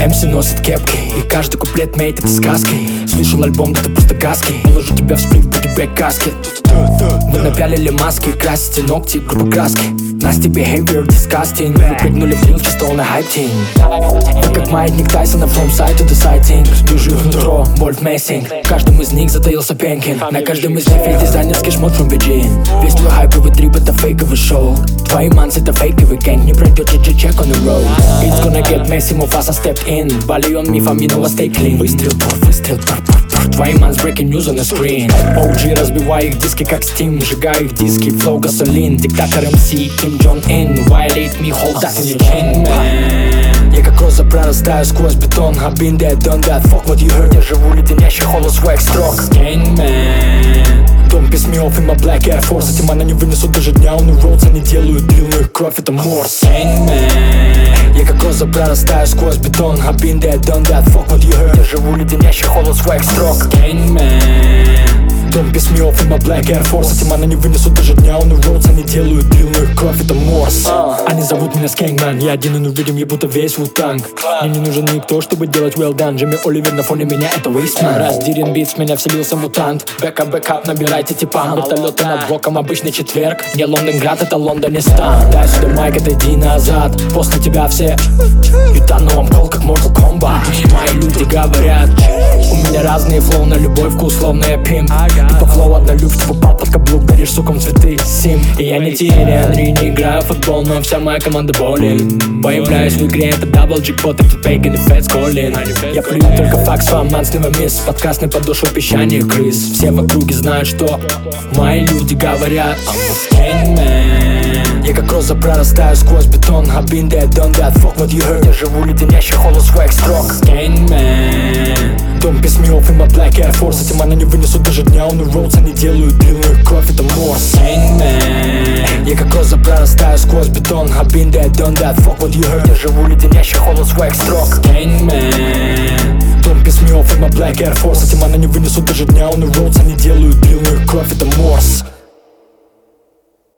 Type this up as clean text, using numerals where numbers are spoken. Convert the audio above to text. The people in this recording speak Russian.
МС носит кепки, и каждый куплет мейт это сказки. Слушал альбом, да это просто каски. Положу тебя в сплит, буду бэк-каски. Вы напялили маски, красите ногти, грубо краски. Nasty behavior, disgusting. Вы прыгнули в дрил, чисто на хайп-тим. Вы как маятник Тайсона, from side to the sighting. Вижу их нутро, боль в мессинг. В каждом из них затаился пенкин. На каждом из них весь дизайнерский шмот from VG. Весь твой хайповый трип это фейковый шоу. Твои мансы это фейковый гэнг. Не пройдет check on the road. It's gonna get messy, Mufasa stepped in. Балион мифами, но stay clean. Выстрел, пор. Твои манс breaking news on the screen. OG, разбивай их диски как Steam. Сжигаю их диски, flow gasoline. Диктатор MC, Kim Jong-un. Violate me, hold that in your chin, man. Я как роза прорастаю сквозь бетон. I've been there, done that, fuck what you heard. Я живу леденящий холод своих строк. Gangman. Don't piss me off in my black Air Force. Эти маны не вынесут даже дня on the roads. Они делают дрил, но их кровь это морс. Gangman. Я как роза прорастаю сквозь бетон. I've been there, done that, fuck what you heard. Я живу леденящий холод своих строк. Gangman. Don't piss me off in my black Air Force. Эти маны не вынесут даже дня on the roads. Они делают дрил, но их кровь это морс. Они зовут меня Скэнгман. Я один и увидим, я будто весь Wu-Tang. Мне не нужен никто, чтобы делать well done. Джимми Оливер на фоне меня это Wasteman. Раз Дирин Битс, в меня вселился мутант. Бэкап, набирайте типа. Вертолеты над блоком, обычный четверг. Не Лондонград, это Лондонистан. Дай сюда майк, отойди назад. После тебя все ютану вам кол, как Mortal Kombat. Мои люди говорят, у меня разные флоу на любой вкус, словно я пимп. Ты по флоу однолюб, попал под каблук, даришь сукам цветы, сим. И я не Тири Анри, не играю в футбол, но вся моя команда болит. Появляюсь в игре, это дабл джекпот, это Бейган и Фэтс Коллин. Я плюю только факс, вам манс, never miss. Подкаст на подошву песчаных крыс. Все в округе знают, что мои люди говорят, I'm a Skangman. Я как роза прорастаю сквозь бетон. I've been there, done that, fuck what you heard. Я живу леденящий холод своих строк. Skangman. Don't piss me off in my black Air Force. Эти маны не вынесут даже дня on the roads. Они делают дрил, но их кровь это морс. Gangman. Я как роза прорастаю сквозь бетон. I've been there, done that, fuck what you heard. Я живу леденящий холод своих строк. Gangman. Don't piss me off in my black Air Force. Эти маны не вынесут даже дня on the roads. Они делают дрил, но их кровь это морс.